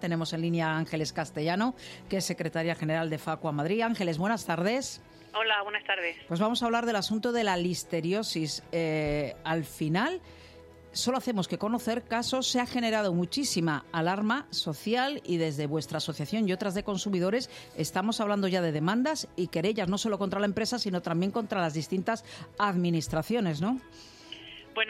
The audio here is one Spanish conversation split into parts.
Tenemos en línea a Ángeles Castellano, que es secretaria general de Facua Madrid. Ángeles, buenas tardes. Hola, buenas tardes. Pues vamos a hablar del asunto de la listeriosis. Al final, solo hacemos que conocer casos. Se ha generado muchísima alarma social y desde vuestra asociación y otras de consumidores estamos hablando ya de demandas y querellas, no solo contra la empresa, sino también contra las distintas administraciones, ¿no? Bueno,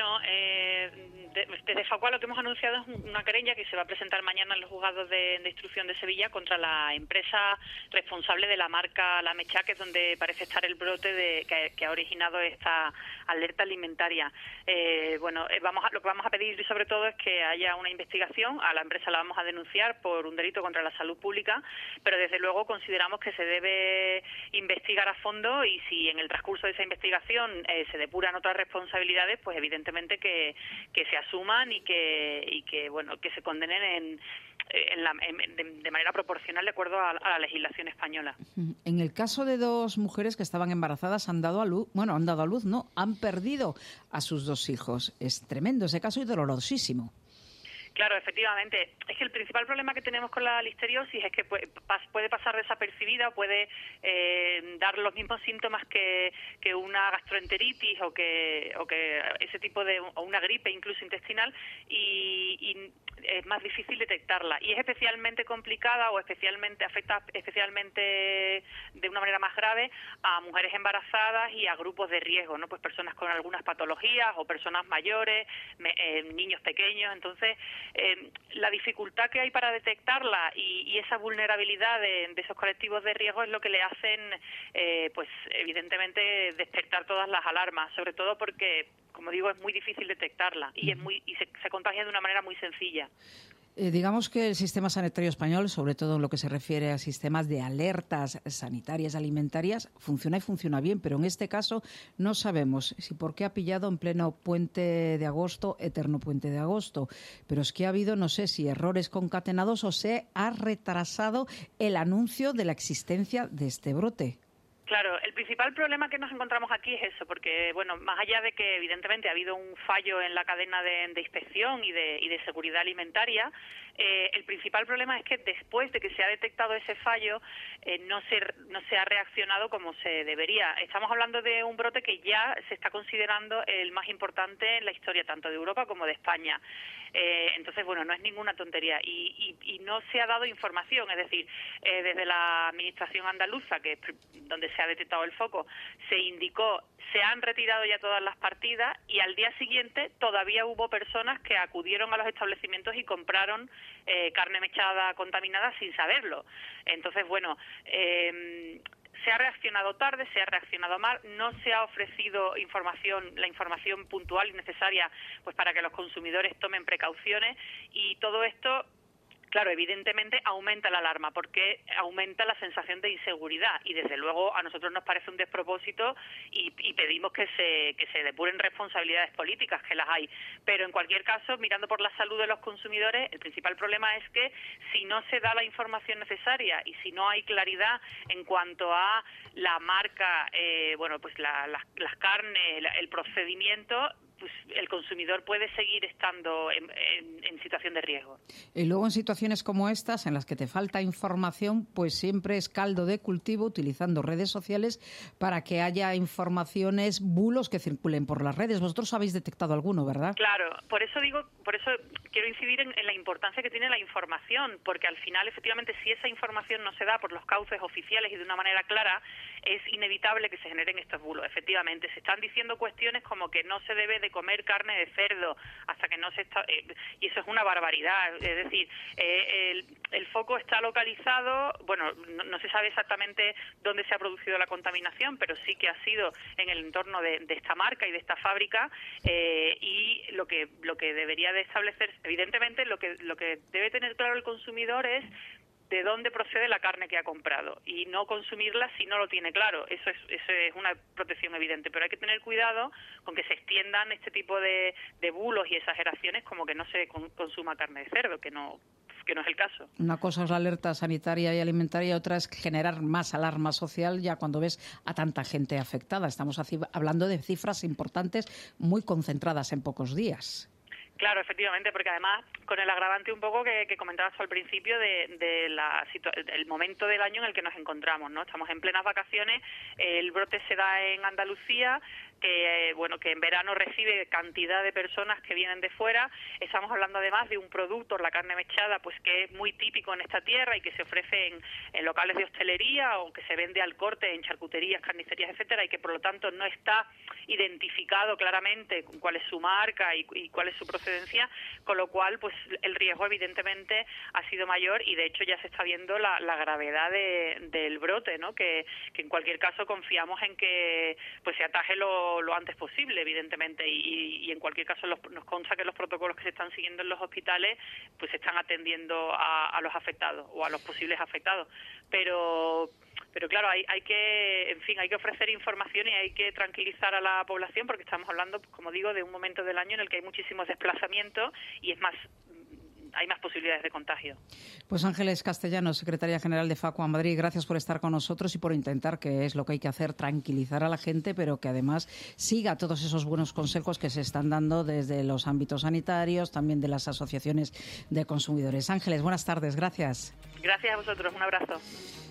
desde Facua lo que hemos anunciado es una querella que se va a presentar mañana en los juzgados de instrucción de Sevilla contra la empresa responsable de la marca La Mechá, que es donde parece estar el brote que ha originado esta alerta alimentaria. Lo que vamos a pedir sobre todo es que haya una investigación. A la empresa la vamos a denunciar por un delito contra la salud pública, pero desde luego consideramos que se debe investigar a fondo y si en el transcurso de esa investigación se depuran otras responsabilidades, pues evidentemente que se asuman y que se condenen de manera proporcional de acuerdo a la legislación española. En el caso de dos mujeres que estaban embarazadas, han dado a luz, han perdido a sus dos hijos. Es tremendo ese caso y dolorosísimo. Claro, efectivamente. Es que el principal problema que tenemos con la listeriosis es que puede pasar desapercibida, puede dar los mismos síntomas que una gastroenteritis o que ese tipo o una gripe incluso intestinal y es más difícil detectarla y es especialmente complicada o afecta especialmente de una manera más grave a mujeres embarazadas y a grupos de riesgo, ¿no? Pues personas con algunas patologías o personas mayores, niños pequeños. Entonces, la dificultad que hay para detectarla y esa vulnerabilidad de esos colectivos de riesgo es lo que le hacen, pues evidentemente, despertar todas las alarmas, sobre todo porque, como digo, es muy difícil detectarla y se contagia de una manera muy sencilla. Digamos que el sistema sanitario español, sobre todo en lo que se refiere a sistemas de alertas sanitarias alimentarias, funciona y funciona bien, pero en este caso no sabemos si por qué ha pillado en pleno puente de agosto, eterno puente de agosto, pero es que ha habido, no sé si errores concatenados o se ha retrasado el anuncio de la existencia de este brote. Claro, el principal problema que nos encontramos aquí es eso, porque, bueno, más allá de que evidentemente ha habido un fallo en la cadena de inspección y de seguridad alimentaria, el principal problema es que después de que se ha detectado ese fallo no se ha reaccionado como se debería. Estamos hablando de un brote que ya se está considerando el más importante en la historia tanto de Europa como de España. Entonces, bueno, no es ninguna tontería y no se ha dado información, es decir, desde la administración andaluza, que es donde se ha detectado el foco, se indicó, se han retirado ya todas las partidas y al día siguiente todavía hubo personas que acudieron a los establecimientos y compraron carne mechada contaminada sin saberlo. Entonces, bueno, se ha reaccionado tarde, se ha reaccionado mal, no se ha ofrecido la información puntual y necesaria pues para que los consumidores tomen precauciones y todo esto, claro, evidentemente aumenta la alarma porque aumenta la sensación de inseguridad y desde luego a nosotros nos parece un despropósito y pedimos que se depuren responsabilidades políticas, que las hay. Pero en cualquier caso, mirando por la salud de los consumidores, el principal problema es que si no se da la información necesaria y si no hay claridad en cuanto a la marca, las carnes, el procedimiento, pues el consumidor puede seguir estando en situación de riesgo. Y luego en situaciones como estas, en las que te falta información, pues siempre es caldo de cultivo utilizando redes sociales para que haya informaciones, bulos que circulen por las redes. Vosotros habéis detectado alguno, ¿verdad? Claro, por eso quiero incidir en la importancia que tiene la información, porque al final, efectivamente, si esa información no se da por los cauces oficiales y de una manera clara, es inevitable que se generen estos bulos. Efectivamente, se están diciendo cuestiones como que no se debe de comer carne de cerdo hasta que no se está... y eso es una barbaridad. Es decir, el foco está localizado, bueno, no se sabe exactamente dónde se ha producido la contaminación, pero sí que ha sido en el entorno de esta marca y de esta fábrica y lo que debería de establecer, evidentemente, lo que debe tener claro el consumidor es de dónde procede la carne que ha comprado y no consumirla si no lo tiene claro. Eso es una protección evidente, pero hay que tener cuidado con que se extiendan este tipo de bulos y exageraciones como que no se consuma carne de cerdo, que no es el caso. Una cosa es la alerta sanitaria y alimentaria y otra es generar más alarma social ya cuando ves a tanta gente afectada. Estamos hablando de cifras importantes muy concentradas en pocos días. Claro, efectivamente, porque además con el agravante un poco que comentabas tú al principio del momento del año en el que nos encontramos, ¿no? Estamos en plenas vacaciones, el brote se da en Andalucía, que en verano recibe cantidad de personas que vienen de fuera. Estamos hablando además de un producto, la carne mechada, pues que es muy típico en esta tierra y que se ofrece en locales de hostelería o que se vende al corte en charcuterías, carnicerías, etcétera, y que por lo tanto no está identificado claramente cuál es su marca y cuál es su procedencia, con lo cual pues el riesgo evidentemente ha sido mayor y de hecho ya se está viendo la gravedad del brote, ¿no? Que en cualquier caso confiamos en que pues se ataje lo antes posible, evidentemente, y en cualquier caso nos consta que los protocolos que se están siguiendo en los hospitales pues están atendiendo a los afectados o a los posibles afectados, pero claro, hay que ofrecer información y hay que tranquilizar a la población porque estamos hablando, como digo, de un momento del año en el que hay muchísimos desplazamientos y hay más posibilidades de contagio. Pues Ángeles Castellanos, secretaria general de Facua Madrid, gracias por estar con nosotros y por intentar, que es lo que hay que hacer, tranquilizar a la gente, pero que además siga todos esos buenos consejos que se están dando desde los ámbitos sanitarios, también de las asociaciones de consumidores. Ángeles, buenas tardes, gracias. Gracias a vosotros, un abrazo.